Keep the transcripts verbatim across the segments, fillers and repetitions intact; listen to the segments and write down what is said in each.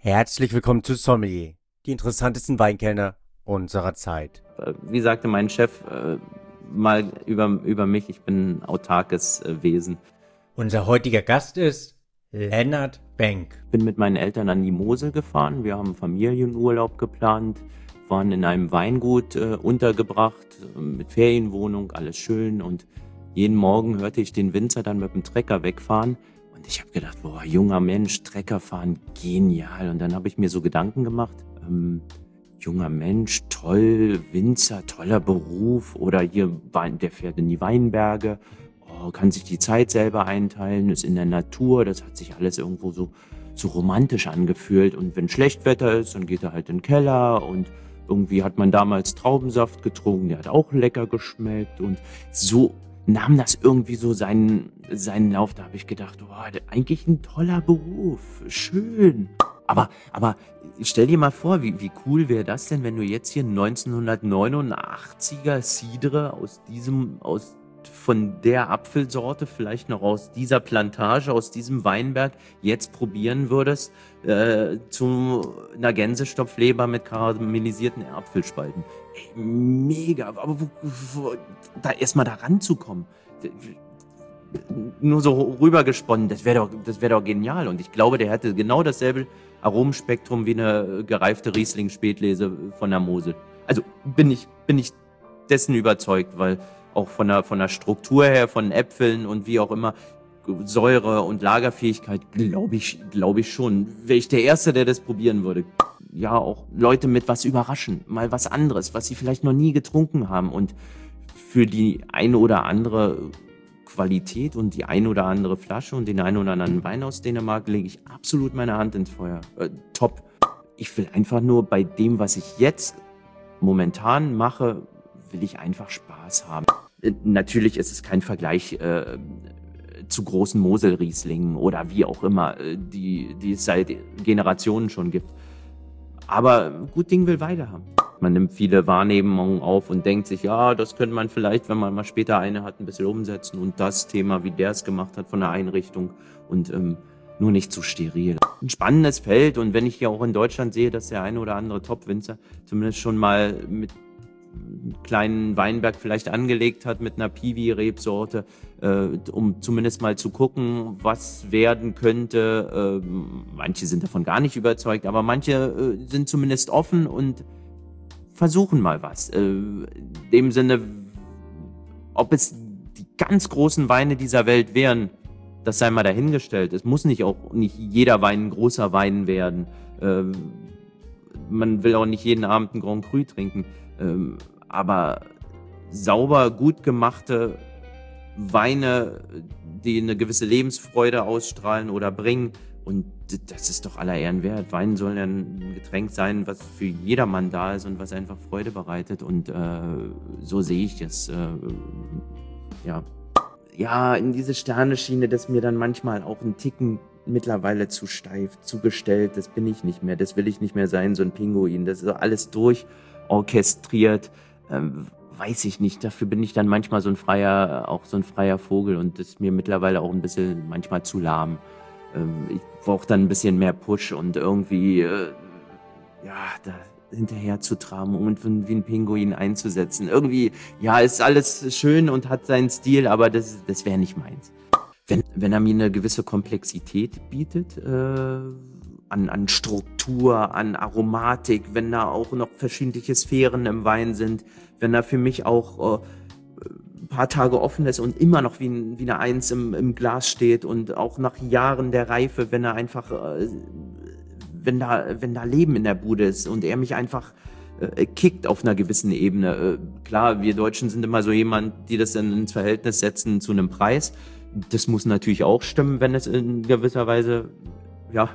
Herzlich willkommen zu Sommelier, die interessantesten Weinkellner unserer Zeit. Wie sagte mein Chef äh, mal über, über mich, ich bin ein autarkes äh, Wesen. Unser heutiger Gast ist Lennart Benck. Ich bin mit meinen Eltern an die Mosel gefahren, wir haben Familienurlaub geplant, waren in einem Weingut äh, untergebracht, äh, mit Ferienwohnung, alles schön, und jeden Morgen hörte ich den Winzer dann mit dem Trecker wegfahren. Und ich habe gedacht, boah, junger Mensch, Trecker fahren, genial. Und dann habe ich mir so Gedanken gemacht, ähm, junger Mensch, toll, Winzer, toller Beruf. Oder hier, der fährt in die Weinberge, oh, kann sich die Zeit selber einteilen, ist in der Natur. Das hat sich alles irgendwo so, so romantisch angefühlt. Und wenn Schlechtwetter ist, dann geht er halt in den Keller. Und irgendwie hat man damals Traubensaft getrunken, der hat auch lecker geschmeckt. Und so nahm das irgendwie so seinen, seinen Lauf. Da habe ich gedacht, oh, eigentlich ein toller Beruf, schön. Aber, aber stell dir mal vor, wie, wie cool wäre das denn, wenn du jetzt hier neunzehnhundertneunundachtziger Cidre aus diesem, aus, von der Apfelsorte, vielleicht noch aus dieser Plantage, aus diesem Weinberg, jetzt probieren würdest, äh, zu einer Gänsestopfleber mit karamellisierten Apfelspalten. Ey, mega, aber wo, wo, da erstmal da ranzukommen, nur so rübergesponnen, das wäre doch, das wäre doch genial. Und ich glaube, der hätte genau dasselbe Aromenspektrum wie eine gereifte Riesling-Spätlese von der Mosel. Also bin ich, bin ich dessen überzeugt, weil auch von der, von der Struktur her, von Äpfeln und wie auch immer, Säure und Lagerfähigkeit, glaube ich, glaube ich schon. Wäre ich der Erste, der das probieren würde. Ja, auch Leute mit was überraschen, mal was anderes, was sie vielleicht noch nie getrunken haben. Und für die eine oder andere Qualität und die eine oder andere Flasche und den einen oder anderen Wein aus Dänemark lege ich absolut meine Hand ins Feuer. Äh, top. Ich will einfach nur bei dem, was ich jetzt momentan mache, will ich einfach Spaß haben. Äh, natürlich ist es kein Vergleich äh, zu großen Mosel-Rieslingen oder wie auch immer, äh, die, die es seit Generationen schon gibt. Aber gut Ding will Weile haben. Man nimmt viele Wahrnehmungen auf und denkt sich, ja, das könnte man vielleicht, wenn man mal später eine hat, ein bisschen umsetzen. Und das Thema, wie der es gemacht hat von der Einrichtung, und ähm, nur nicht zu steril. Ein spannendes Feld, und wenn ich ja auch in Deutschland sehe, dass der eine oder andere Top-Winzer zumindest schon mal mit einem kleinen Weinberg vielleicht angelegt hat mit einer Piwi-Rebsorte, äh, um zumindest mal zu gucken, was werden könnte. Äh, manche sind davon gar nicht überzeugt, aber manche äh, sind zumindest offen und versuchen mal was. Äh, in dem Sinne, ob es die ganz großen Weine dieser Welt wären, das sei mal dahingestellt. Es muss nicht auch nicht jeder Wein ein großer Wein werden. Äh, man will auch nicht jeden Abend ein Grand Cru trinken. Ähm, aber sauber, gut gemachte Weine, die eine gewisse Lebensfreude ausstrahlen oder bringen, und das ist doch aller Ehren wert. Wein soll ja ein Getränk sein, was für jedermann da ist und was einfach Freude bereitet. Und äh, so sehe ich es. Äh, ja. ja, in diese Sterneschiene, das ist mir dann manchmal auch ein Ticken mittlerweile zu steif, zugestellt. Das bin ich nicht mehr, das will ich nicht mehr sein, so ein Pinguin. Das ist alles durchorchestriert. Ähm, weiß ich nicht, dafür bin ich dann manchmal so ein freier, auch so ein freier Vogel, und das ist mir mittlerweile auch ein bisschen manchmal zu lahm. Ich brauche dann ein bisschen mehr Push und irgendwie, äh, ja, da hinterher zu traben und wie ein Pinguin einzusetzen. Irgendwie, ja, ist alles schön und hat seinen Stil, aber das, das wäre nicht meins. Wenn, wenn er mir eine gewisse Komplexität bietet, äh, an, an Struktur, an Aromatik, wenn da auch noch verschiedene Sphären im Wein sind, wenn er für mich auch äh, ein paar Tage offen ist und immer noch wie, ein, wie eine Eins im, im Glas steht, und auch nach Jahren der Reife, wenn er einfach, äh, wenn da, wenn da Leben in der Bude ist und er mich einfach äh, kickt auf einer gewissen Ebene. Äh, klar, wir Deutschen sind immer so jemand, die das dann ins Verhältnis setzen zu einem Preis. Das muss natürlich auch stimmen, wenn es in gewisser Weise, ja,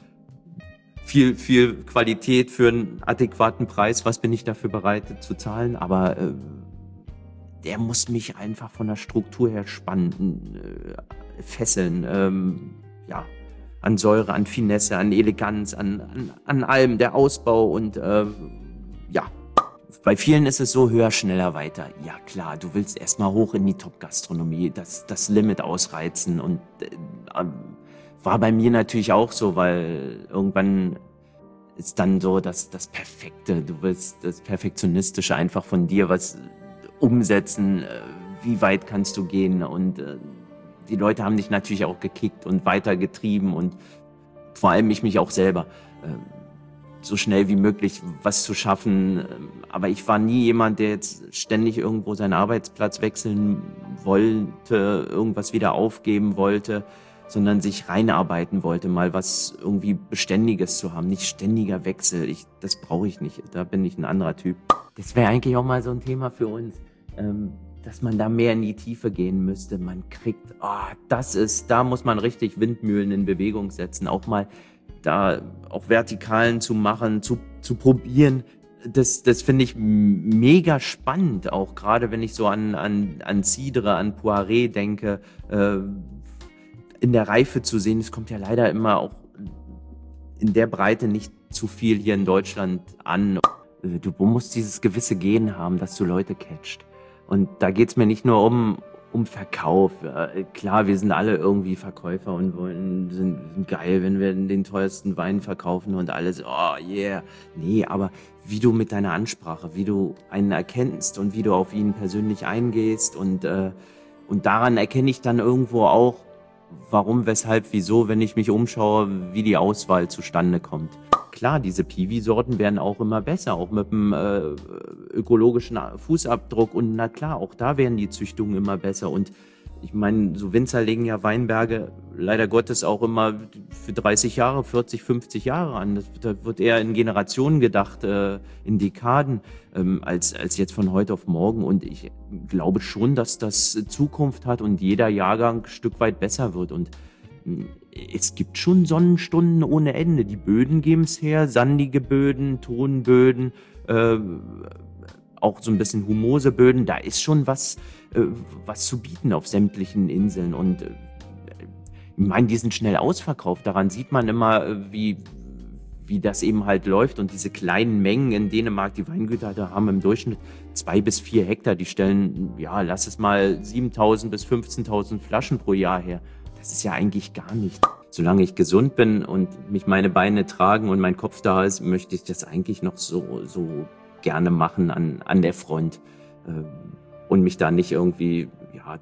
viel, viel Qualität für einen adäquaten Preis, was bin ich dafür bereit zu zahlen, aber äh, der muss mich einfach von der Struktur her spannen, äh, fesseln, ähm, ja, an Säure, an Finesse, an Eleganz, an, an, an allem, der Ausbau, und äh, ja. Bei vielen ist es so, höher, schneller, weiter. Ja klar, du willst erstmal hoch in die Top-Gastronomie, das, das Limit ausreizen, und äh, war bei mir natürlich auch so, weil irgendwann ist dann so das, das Perfekte. Du willst das Perfektionistische einfach von dir was umsetzen. Äh, wie weit kannst du gehen? Und äh, die Leute haben dich natürlich auch gekickt und weitergetrieben und vor allem ich mich auch selber. Äh, so schnell wie möglich was zu schaffen. Aber ich war nie jemand, der jetzt ständig irgendwo seinen Arbeitsplatz wechseln wollte, irgendwas wieder aufgeben wollte, sondern sich reinarbeiten wollte, mal was irgendwie Beständiges zu haben, nicht ständiger Wechsel. Ich, das brauche ich nicht, da bin ich ein anderer Typ. Das wäre eigentlich auch mal so ein Thema für uns, ähm, dass man da mehr in die Tiefe gehen müsste. Man kriegt, oh, das ist, da muss man richtig Windmühlen in Bewegung setzen, auch mal da auch Vertikalen zu machen, zu, zu probieren, das, das finde ich mega spannend, auch gerade wenn ich so an, an, an Cidre, an Poiré denke, äh, in der Reife zu sehen. Es kommt ja leider immer auch in der Breite nicht zu viel hier in Deutschland an. Du musst dieses gewisse Gen haben, dass du Leute catcht. Und da geht's mir nicht nur um um Verkauf. Ja, klar, wir sind alle irgendwie Verkäufer und wollen, sind, sind geil, wenn wir den teuersten Wein verkaufen und alles, oh yeah. Nee, aber wie du mit deiner Ansprache, wie du einen erkennst und wie du auf ihn persönlich eingehst und, äh, und daran erkenne ich dann irgendwo auch, warum, weshalb, wieso, wenn ich mich umschaue, wie die Auswahl zustande kommt. Klar, diese Piwi-Sorten werden auch immer besser, auch mit dem äh, ökologischen Fußabdruck und na klar, auch da werden die Züchtungen immer besser und ich meine, so Winzer legen ja Weinberge leider Gottes auch immer für dreißig Jahre, vierzig, fünfzig Jahre an. Das, da wird eher in Generationen gedacht, äh, in Dekaden, ähm, als, als jetzt von heute auf morgen und ich glaube schon, dass das Zukunft hat und jeder Jahrgang ein Stück weit besser wird und es gibt schon Sonnenstunden ohne Ende. Die Böden geben es her, sandige Böden, Tonböden, äh, auch so ein bisschen humose Böden. Da ist schon was, äh, was zu bieten auf sämtlichen Inseln. Und äh, ich meine, die sind schnell ausverkauft. Daran sieht man immer, wie, wie das eben halt läuft. Und diese kleinen Mengen in Dänemark, die Weingüter da haben im Durchschnitt zwei bis vier Hektar. Die stellen, ja, lass es mal siebentausend bis fünfzehntausend Flaschen pro Jahr her. Das ist ja eigentlich gar nicht. Solange ich gesund bin und mich meine Beine tragen und mein Kopf da ist, möchte ich das eigentlich noch so, so gerne machen an, an der Front. Ähm, und mich da nicht irgendwie ja,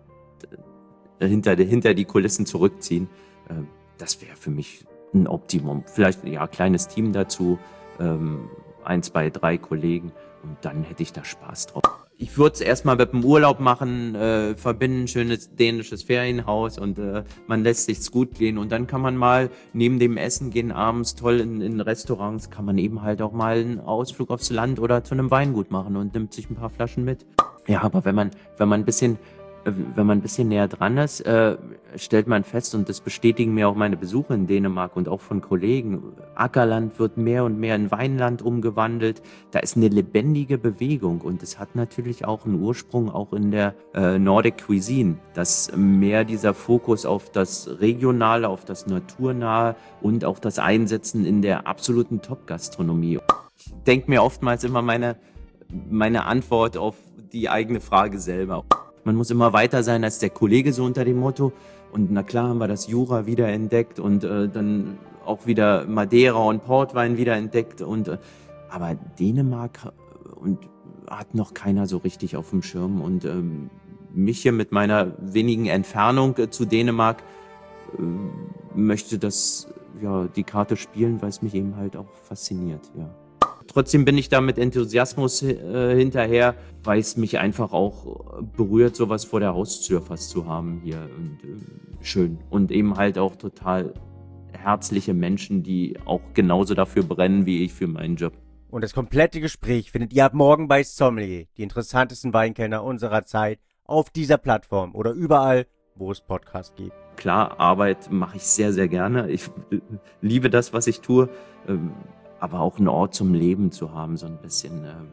hinter, hinter die Kulissen zurückziehen. Ähm, das wäre für mich ein Optimum. Vielleicht ja kleines Team dazu, ähm, ein, zwei, drei Kollegen und dann hätte ich da Spaß drauf. Ich würde es erstmal mit dem Urlaub machen, äh, verbinden, schönes dänisches Ferienhaus und äh, man lässt sich's gut gehen und dann kann man mal neben dem Essen gehen abends toll in, in Restaurants, kann man eben halt auch mal einen Ausflug aufs Land oder zu einem Weingut machen und nimmt sich ein paar Flaschen mit. Ja, aber wenn man, wenn man ein bisschen, äh, wenn man ein bisschen näher dran ist, äh, stellt man fest und das bestätigen mir auch meine Besuche in Dänemark und auch von Kollegen, Ackerland wird mehr und mehr in Weinland umgewandelt. Da ist eine lebendige Bewegung und es hat natürlich auch einen Ursprung auch in der äh, Nordic Cuisine, dass mehr dieser Fokus auf das Regionale, auf das Naturnahe und auch das Einsetzen in der absoluten Top-Gastronomie. Ich denke mir oftmals immer meine, meine Antwort auf die eigene Frage selber. Man muss immer weiter sein als der Kollege, so unter dem Motto. Und na klar haben wir das Jura wieder entdeckt und äh, dann auch wieder Madeira und Portwein wieder entdeckt. Und, äh, aber Dänemark und hat noch keiner so richtig auf dem Schirm. Und ähm, mich hier mit meiner wenigen Entfernung äh, zu Dänemark äh, möchte das ja die Karte spielen, weil es mich eben halt auch fasziniert. Ja. Trotzdem bin ich da mit Enthusiasmus äh, hinterher, weil es mich einfach auch berührt, sowas vor der Haustür fast zu haben hier. Und äh, schön. Und eben halt auch total herzliche Menschen, die auch genauso dafür brennen wie ich für meinen Job. Und das komplette Gespräch findet ihr ab morgen bei Sommelier, die interessantesten Weinkenner unserer Zeit, auf dieser Plattform oder überall, wo es Podcasts gibt. Klar, Arbeit mache ich sehr, sehr gerne. Ich äh, liebe das, was ich tue. Ähm, aber auch einen Ort zum Leben zu haben, so ein bisschen, ähm,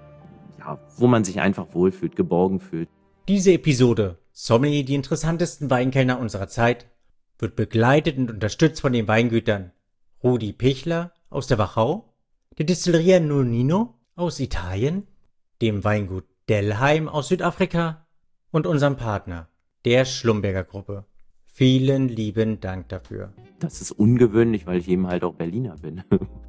ja, wo man sich einfach wohlfühlt, geborgen fühlt. Diese Episode, Sommelier, die interessantesten Weinkellner unserer Zeit, wird begleitet und unterstützt von den Weingütern Rudi Pichler aus der Wachau, der Distilleria Nonino aus Italien, dem Weingut Delheim aus Südafrika und unserem Partner, der Schlumberger Gruppe. Vielen lieben Dank dafür. Das ist ungewöhnlich, weil ich eben halt auch Berliner bin.